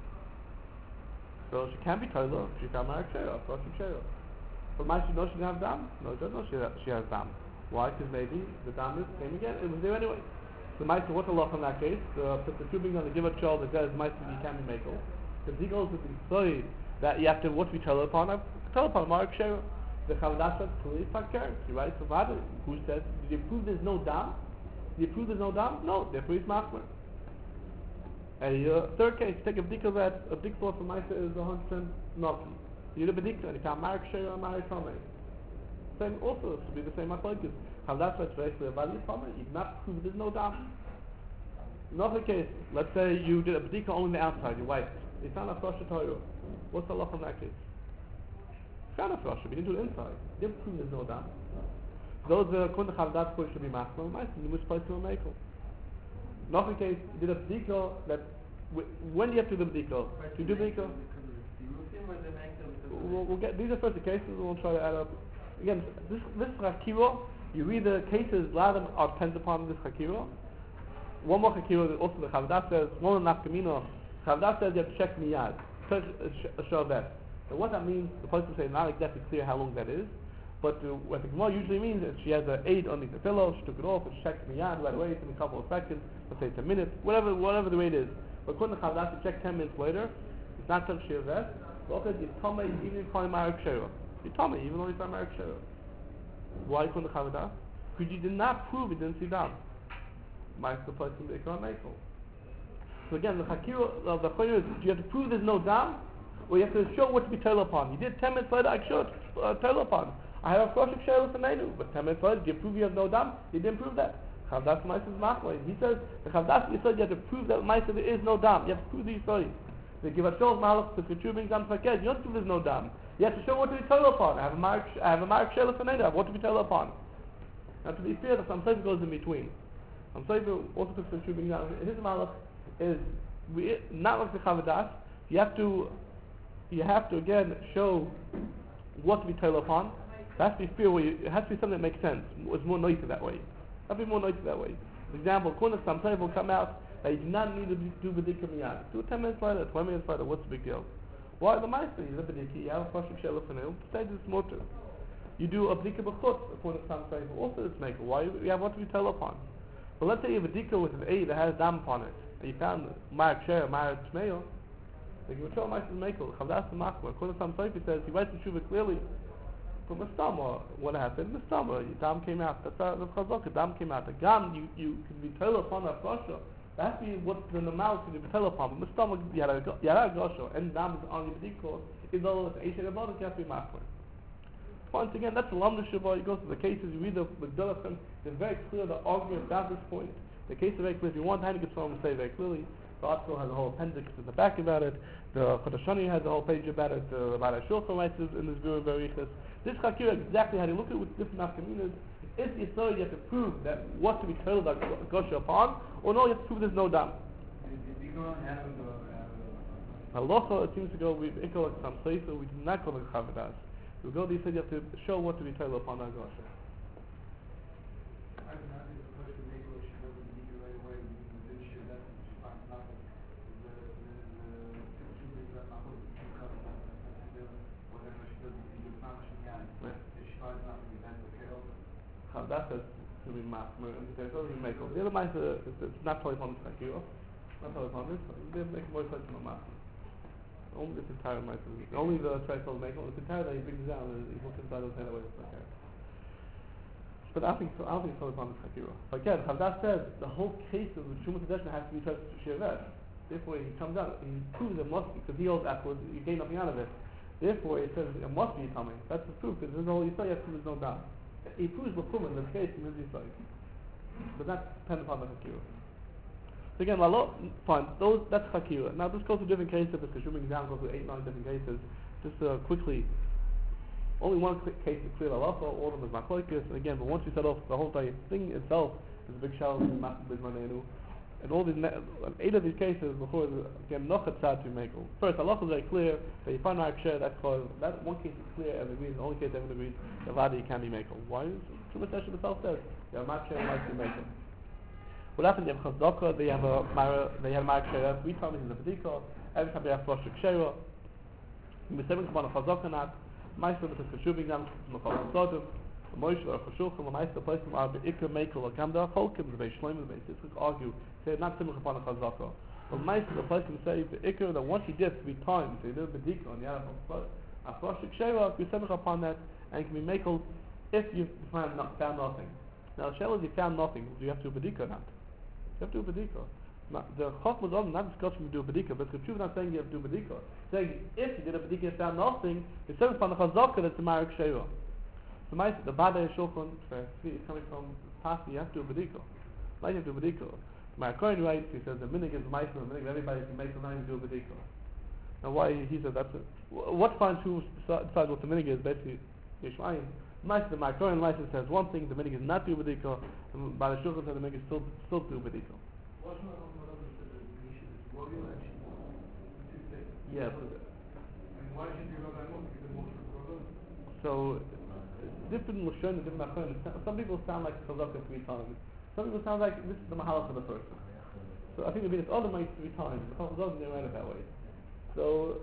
So she can't be told she found Ma'ar Kshera, Rosh Kshera. But might she know she didn't have dam? No, she doesn't know she has dam. Why? Because maybe the dam came again, it was there anyway. The Meister, what's the law in that case? The two being on the giver child that says Meister you can't be makel. Because he goes with the story that you have to what we tell upon Ma'ar Kshera. The Chavdasha clearly fakir. She writes about it. Who says, did you prove there's no dam? Did you prove there's no dam? No, therefore he's machmir. A third case, take a bdika that a bdika for Maisa is 100% nothing. You do a bdika and you can't marry Ksheira or marry Tomei. Same also should be the same machlokes. How that's what's very clear about Tomei. You've not proved there's no dam. Another case, let's say you did a bdika only on the outside, you wiped. You found a fresh Torah. What's the law on that case? You found a fresh, but you didn't do it inside. You didn't prove there's no dam. Those according to Chavdat should be machmir Maisa, you must place to a makel. Another case, you did a bdika that when do you have to do the bdika? To do bdika? We'll get these are first the cases. We'll try to add up. Again, this hakira. You read the cases. A lot of them are depends upon this hakira. One more hakira. Also, the Chavdat says one nafkamina. Chavdat says you have to check miyad. Check a shavet. So what that means, the person say not exactly clear how long that is. But what the Gemara usually means is she has an aid underneath the pillow. She took it off and she checked miyad right away. It's in a couple of seconds. Let's say it's a minute. Whatever the way it is. But according to Chavdat, you check 10 minutes later. It's not such shavet. Okay, you tell me even if you marry Ksheira. You tell me even though you marry Ksheira. Why couldn't the Chavdah? Because you did not prove it didn't see dam. Might the place in the Ikon Mekel. So again, the Hakira of the Chayr is, do you have to prove there's no dam? Or you have to show what to be told upon? You did 10 minutes later, I showed told upon. I have a Kroshik Ksheira for Menu, but 10 minutes later, do you prove you have no dam? You didn't prove that. Chavdas Maisa is Machloin. He says, the Chavdas you said you have to prove that Maisa there is no dam. You have to prove the Yisrael. The Givat Malach to Ketubing Dam Faked. You don't prove there's no dam. You have to show what to be told upon. I have a Mark Ksheira for Menu. I have what to be told upon. Now to be fair, some Sefer goes in between. Some Sefer also puts Ketubing Dam. His Malach is not like the Chavdas. You have to again show what to be told upon. It has to be fair. It has to be something that makes sense. It's more noisy that way. It has to be more noisy that way. For example, according to some Sefer will come out that you do not need to do B'dika miyad. Do it 10 minutes later, 20 minutes later, what's the big deal? Why the Meister? You do B'dika, you have a Pasuk Shelah for him, say this motor. You do a B'dika B'chutz, according to some Sefer, also this maker. Why you have what to be told upon? But let's say you have a B'dika with an A that has dam upon it, and you found Marek Sher, Marek Shmeil, then you would show Meister Maker, Chavdas the Machma. According to some Sefer, says, he writes the Shuvah clearly, from a stomach, what happened? The stomach, dam came out. That's Chazaka, dam came out. The gam, you can be told upon that Pasha. That has to be what the normality to be told upon. But the stomach, Yara Gosho, and dam is on the B'diko, is all the Eisha Rabbanim, you have to be Machma. Once again, that's the Lamda Shabbat. You go to the cases, you read the Gdolachem, they're very clear, the argument about this point. The case is very clear. If you want time to get from say very clearly, the article has a whole appendix in the back about it. The Chodashani has a whole page about it. The Rabbi Shulchan writes in this Guru Berichas. This Chakira, exactly how they look at it with different nafkaminas. If you saw you have to prove that what to be told like Gosha upon, or no, you have to prove there's no dam. Halacha, it seems to go with Ikol like some place, so we do not go like Chavadas. We go, they said you have to show what to be told upon that Gosha. That's to be machmir. There's only makel. The other mice it's not totally upon this hakira. Not totally upon this. They make more sense from a machmir. Only this entire mice. Only the tricycle makel. This entire that he brings down is he looks inside those hand away from the But I don't think it's totally upon this hakira. Again, Chavdas says the whole case of the Shumas Hadeshna has to be touched to Shevet. Therefore, he comes out. He proves it must be because he holds afterwards. You gain nothing out of it. Therefore, it says it must be coming. That's the proof. Because there's no you say there's no doubt. He proves b'chum in this case in his side, but that's dependent upon the hakira. So again, fine. That's hakira. Now this goes to different cases. This Keshubim down goes to 8-9 different cases. Just quickly, only one case is clear halacha. All of them is machlokes. And again, but once you set off the whole thing itself is a big challenge in Bizmanenu. And all these 8 of these cases before again nochat tzad to make. First, halacha is very clear that you find Marek Sher. That's called that one case is clear. Every agrees. The only case everyone agrees that Vadi can be makel. Why is Shumas Hashem itself says you have Marek Sher might be makel. What happens? You have Chazdaka. They have Marek Sher 3 times in the B'dika. Every time they have Rosh Kshera. You be seven upon a Chazaka not. Meister with the Keshubim down from the Chazak Sodom. Moshe or Chashulchan, the Meister place them are Be'ikr Mekel or Gamda Cholkim. The Beis Shlomo, the Beis Yitzchak argue. Say not similar upon a Chazaka. But Meister the place them say Be'ikr that once he gets 3 times, they do the B'dika on the other a Rosh Kshera, you semicha upon that and it can be Mekel if you found nothing. Now the shell is you found nothing. Do you have to do B'dika or not? You have to do B'dika. The Chachma is not discussing do Bedika, but the truth not saying you have to do Bedika. Saying if you did a Bedika and found nothing, it's saying from the Chazaka that's a Marek Sheva. So the Bada Shulchan is coming from Pasi, you have to do Bedika. Why you have to do Bedika? My current writes, he says the minig is Meiser, the minig everybody can make the nine do Bedika. Now why he said that's it? What finds who decides what the minig is? Basically, Yishmayim. The my current license says one thing, the minig is not do Bedika, and Bada Shulchan says the minig is still do Bedika. Yes. So different Lashon, different Machon. Some people sound like Chazaka 3 times. Some people sound like this is the Mahala for the person. So I think it's all the might 3 times. The Chacham doesn't write it that way. So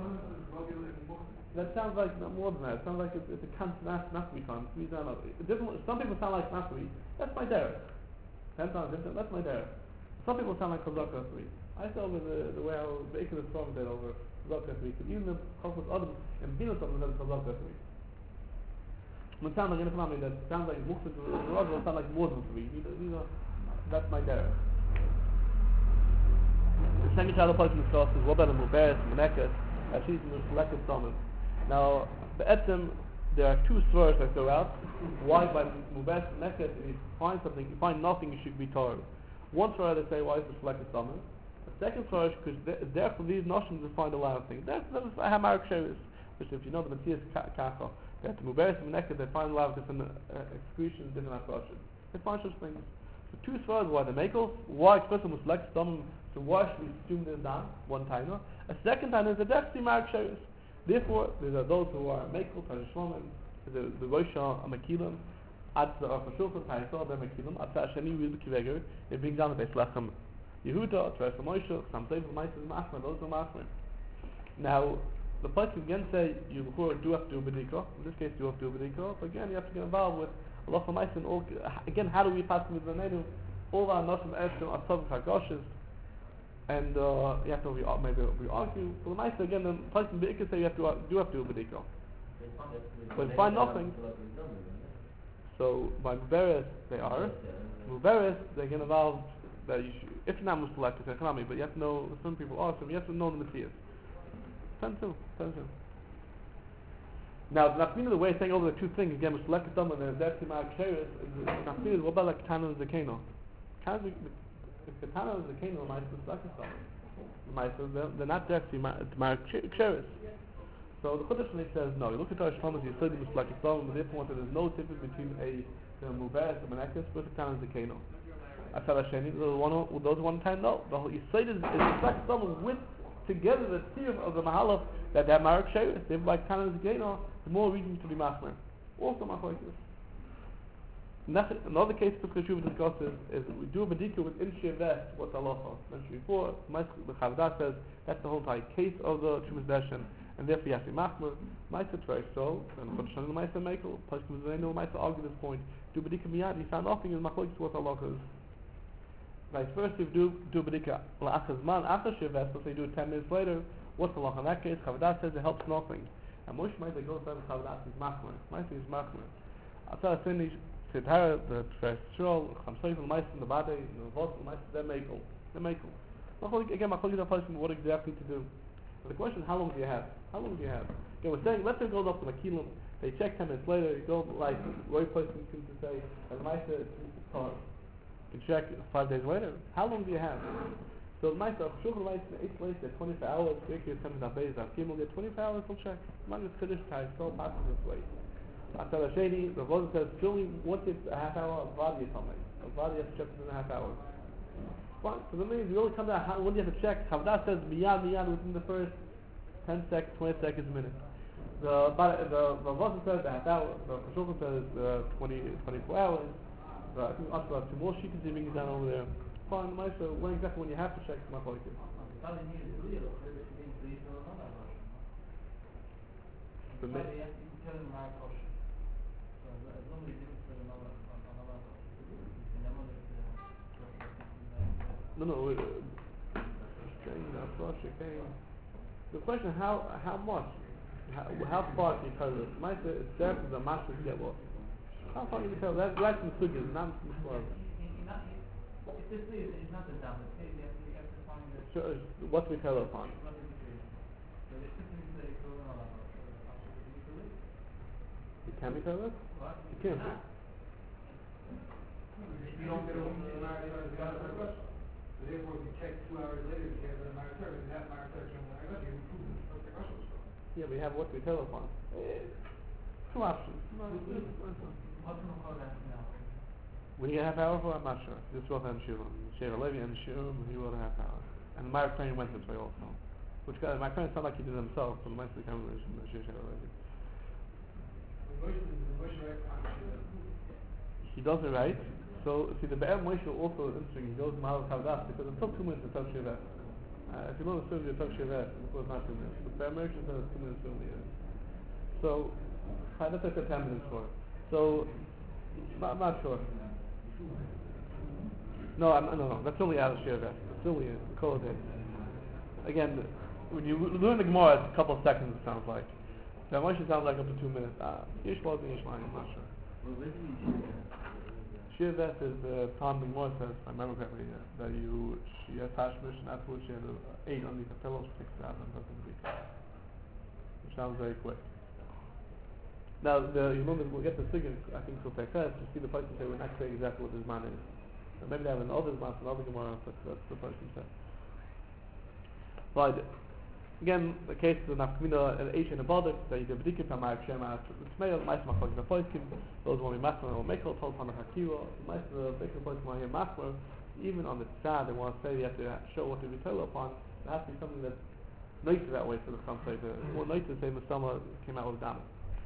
that sounds like not more than that. It sounds like it's a constant not 3 times. Some people sound like Nasri. That's my derech. 10 times different. That's my derech. Some people sound like Chazaka 3. I saw with the way how the Ikar is from there over Chazaka 3. Because even the Chacham Adam and Bina something says Chazaka 3. It sounds like anything that sounds like Muktzah will sound like more than 3. That's my derech. The second child of person discusses what about the Muberes, Menekas, Ashis, and the selected summons. Now, the Etzim, there are 2 swears that go out. Why by Muberes, Menekas, if you find something, you find nothing, you should be told. One swear they say, why is the selected summons? The second swear is because therefore these notions will find a lot of things. That's how Marek Shevis, which if you know the Matthias Kacha, that the Muberes and Menekas, they find a lot of different excretions, different approaches. They find such things. So 2 swears why the Makels, why expressing was selected summons. So why should we assume this down? One time. A second time is a definitely Marek Shevis. Therefore, there are those who are Makel, Tashishmamim, the Rosha, Amakilim, Ad the Arfashulchan, Taisol, the Amakilim, Ad Shani, Will Kiveger, it brings down the Beislechem Yehuda, Tresha Moshe, some Sefer Meister, Machman, those are Machman. Now, the place again say you do have to do Bedika, in this case you have to do Bedika, but again you have to get involved with Allah Meister and all, again, how do we pass with the Nenu? All our Noshim Eshim are Tov Chagoshes. And you have to maybe we argue. For the Meister again, the person Be'ikah say you have to do Bedika. But find nothing. So by Muberes they are. Muberes they get involved that you should, if not Mustalak it's economy, but you have to know some people are, so you have to know the Matthias. 10-2. Now the Nafmina, the way of saying over the 2 things again, Mustalak and the Dersi Marek Shevis is Nafmina, what about like Tana and Zakeno? If the Tana is the Kano, the Meister, they're not actually Marek Shevis. So the Chudash says no. You look at our Shlomo, you said it was like a song, but therefore there's no difference between a Muberes and Menekas versus Tana and the Kano. I said Hasheni, those one time no. The whole Yisrael is like a song with together the theory of the Mahala that they have Marek Shevis. They have like Tana and the Kano, the more reason to be Machmer. Also Machlokes. Another case Pesach Shuv discusses is we do a Bedika with Inshir Vest, what's halacha. Mentioned before, the Chavdah says that's the whole entire case of the Shumas Deshen, and therefore you have to be Machmer. Meister tries so, and Chotshon the Meister Mekel, Pashkim Zayno, Meister argue this point. Do Bedika Miyad, he found nothing in Machlokes what halacha is. Like first if you do Bedika La'achaz Man, after Shir Vest, let's say you do it 10 minutes later, what's halacha? In that case, Chavdah says it helps nothing. And Moshe Meister goes down to Chavdah, is Machmer. Meister is Machmer. I'll tell you, Sidhara, the Treshrol, Chamsoy, the Meister, the Bade, the Vos, the Meister, they're Mekel. Again, my colleagues are asking what exactly to do. But the question is, how long do you have? Again, we're saying, let's say it goes up to Makilim, they check 10 minutes later, you go like, Roy Person seems to say, and the Meister, you check 5 days later. How long do you have? So the Meister, Shulchan Meister, 8 places, they're 24 hours, Rekir, 7 days, Kimel, they're 24 hours, we'll check. Not just Kiddush time, so passes this way. After Shady, the Voda says, surely once it's a half hour, a body is something. A body has to check within a half hour. Fine. So that means you only come down, when do you have to check? Chavdah says, miyad within the first 10 seconds, 20 seconds, a minute. The Voda says the half hour, the Shulchan says 24 hours. I think also have 2 more sheets being down over there. Fine, the Meister, when exactly when you have to check, my point is. No. The question: how much? How far can you tell this? Meister is there for the master to get what? How far can you tell? That's in the sugya, not in the If this is not the dam, it's maybe you have to find the... Sure, what we tell upon. What is it? So it's something that you go on It can be tell us? What? It can't be. You don't get over the Maratar, the other question. So therefore, if you check 2 hours later, you get the Maratar, and that Maratar is on the question, you prove what the question was from. Yeah, we have what we tell upon. Two options. What's the call that now? Will he have power for? I'm not sure. This was on Shiva. Sheva Levi and Shiva, he will have power. And my friend went this way also. Which guy, my friend, it's not like he did it himself, but the most of the conversation was Sheva Levi. He does it right. So, see, the Be'er Moshe also is interesting. He goes to Mahal Kavdas because it took 2 minutes to touch Shiva. If you don't assume you touch Shiva, it was not 2 minutes. The Be'er Moshe says 2 minutes only. So, that's like 10 minutes for. So, I'm not sure. No, that's only out of Shiva. It's only a Kol Day. Again, when you learn the Gemara, it's a couple of seconds, it sounds like. The Moshe sounds like up to 2 minutes. Yishmael and Yishmael, I'm not sure. Shiva is the time the Gemara says, if I remember correctly, that she has Hashmish, and afterwards she has 8 underneath the pillow, she takes it out and does it week. Which sounds very quick. Now, we'll get the figure, I think, so take that, to see the person say, we're not saying exactly what his man is. And maybe they have another man, another Gemara, but that's the person said. But, again, the case is an Afkamina, an H and a Badak, that you do B'dikim, Pa'mayr, Shema, it's male, the Maisa Machlag, the Poiskim, those who want to be Machlar, or Mekel, Tol, Pana, Hakira, the Maisa, the Mekel, Poiskim, are here Machlar, even on the Tzad, they want to say, you have to show what to be told upon, there has to be something that's nice that way, so the some say, or nice to say, Masama came out with Dama.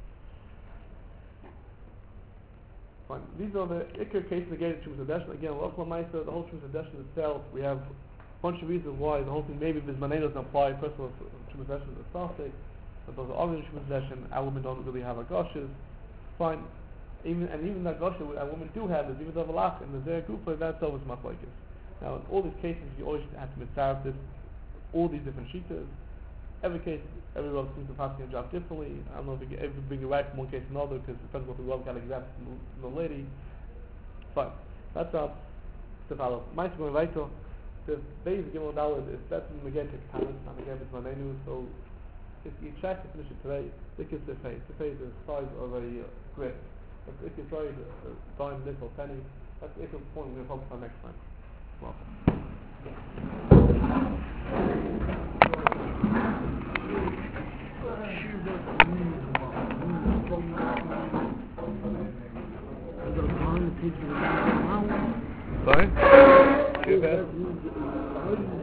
Fine. These are the Iker cases again in Shumas Hadeshin. Again, Lachla Maisa, the whole Shumas Hadeshin itself, we have a bunch of reasons why the whole thing, maybe Bismanei doesn't apply. First of all, Shumas Hadeshin is a Safek, but those are other Shumas Hadeshin, our women don't really have Agoshes. Fine. Even that Agosha our women do have is even though Valach and the Zera Gufa, that's always Machlokes. Now, in all these cases, you always have to mitzaref this, all these different sheetas. Every case, every Rav seems to pass a job differently. I don't know if you can ever bring it right from one case to another because it depends what the Rav got exact from the lady. Fine. That's how to follow. Mice going right to the base of Gimel Daled is better than again to Katanis, and again it's Manenu. So if you check to finish it today, look at the face. The face is the size of a grip. But if you try the dime, nickel, penny, that's the point we're going to focus on next time. Welcome. Sorry?